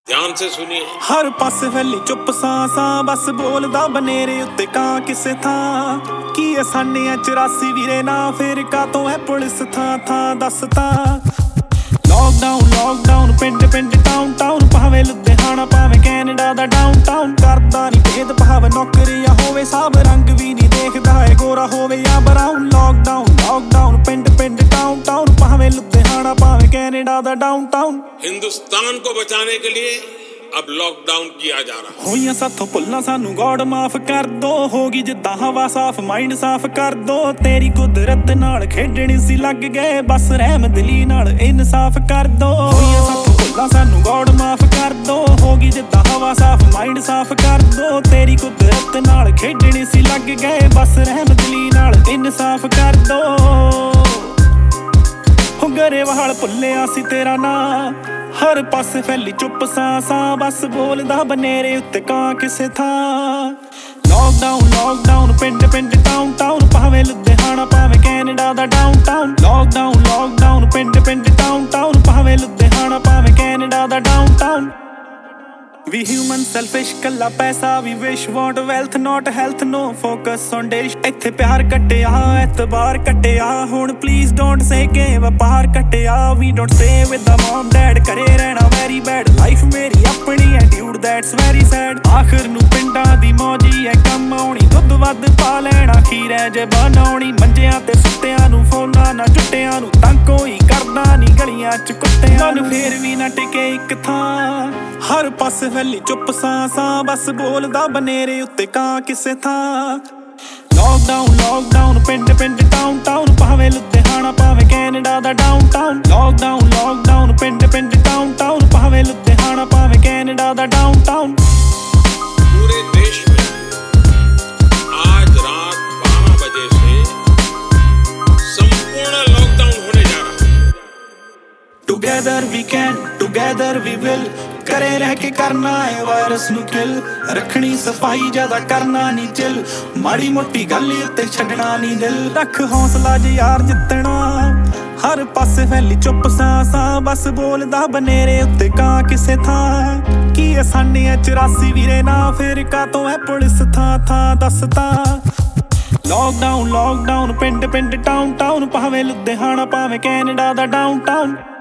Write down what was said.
ध्यान से सुनिए। हर पासे फैली चुप सां बस बोलदा बनेरे उत्ते कां किसे थां की है साने 84 वीरे ना फिर का तो है पुलिस थां दस तां लॉकडाउन पिंड टाउन भावे लुधियाना भावे कैनेडा दा डाउन करदा नी भेद भाव नौकरी या होवे सब रंग भी नहीं देखदा है गोरा होवे या ब्राउन लॉकडाउन पिंड टाउन भावे लुधियाना भावे कैनेडा दा डाउन हिंदुस्तान को बचाने के लिए अब लॉकडाउन किया जा रहा है। होइयां साथों भुल्लां सानू गॉड माफ कर दो, होगी जिद्दां हवा साफ माइंड साफ कर दो। तेरी कुदरत नाल खेडणी सी लग गए बस रहम दिली नाल इंसाफ कर दो। होइयां साथों भुल्लां सानू गॉड माफ कर दो, होगी जिद्दां हवा साफ माइंड साफ कर दो। तेरी कुदरत नाल खेडणी सी लग गए बस रहम दिली नाल इंसाफ कर दो। हो गरेवाल भुल्लिया सी तेरा नां, हर पासे फैली चुप सां बस बोलदा बनेरे उत्ते कां किसे थां। लॉकडाउन पिंड टाउन भावे लुधियाना भावे कैनेडा दा डाउन लॉकडाउन पिंड टाउन भावे लुधियाना भावे कैनेडा दा डाउन। We human selfish कल्ला पैसा we wish want wealth not health no focus on dish। इत्थे प्यार कट्टिया एतबार कट्टिया हुण please don't say के वपार कट्टिया। We don't stay with the mom dad करे रहना very bad life मेरी अपनी है dude that's very sad। आखिर नू पिंडां दी मौजी है कम आउणी दुੱਧ ਵੱਧ ਪਾ ਲੈਣਾ ਖੀਰ ਹੈ ਜੇ ਬਣਾਉਣੀ। ਮੰਜਿਆਂ ਤੇ ਸੁੱਤਿਆਂ ਨੂੰ ਫੋਨਾਂ ਨਾ ਜੁੱਟਿਆਂ ਨੂੰ ਤਾਂ ਕੋਈ ਕਰਦਾ ਨੀ ਗਲੀਆਂ ਚ ਕੁੱਤਿਆਂ ਨੂੰ ਫੇਰ ਵੀ ਨਾ ਟਿਕੇ ਇੱਕ ਥਾਂ। ਹਰ ਪਾਸੇ ਫੈਲੀ ਚੁੱਪ ਸਾਂ ਬਸ ਬੋਲਦਾ ਬਨੇਰੇ ਉੱਤੇ ਕਾਂ ਕਿਸੇ ਥਾਂ। ਲੌਕਡਾਊਨ ਪਿੰਡ ਟਾਉਨ ਭਾਵੇਂ ਲੁਧਿਆਣਾ ਭਾਵੇਂ ਕੈਨੇਡਾ ਦਾ ਡਾਊਨ ਲੌਕਡਾਊਨ ਪਿੰਡ ਟਾਉਨ ਭਾਵੇਂ ਲੁਧਿਆਣਾ ਭਾਵੇਂ ਕੈਨੇਡਾ ਦਾ ਡਾਊਨ। पूरे देश में आज रात 12 बजे से संपूर्ण लॉकडाउन होने जा रहा है। Together we can together we will करे रह के करना है वायरस नू किल। रखनी सफाई ज्यादा करना नी चिल माड़ी मोटी गल उत्ते छड्डना नी दिल। रख हौसला जे यार जितना हर पासे फैली चुप सां बस बोलदा बनेरे उत्ते कां किसे थां की है साने 84 वीरे ना फिर का तो है पुलिस थां दस तां। लॉकडाउन पिंड टाउन भावे लुधियाना भावे कैनेडा दा डाउन।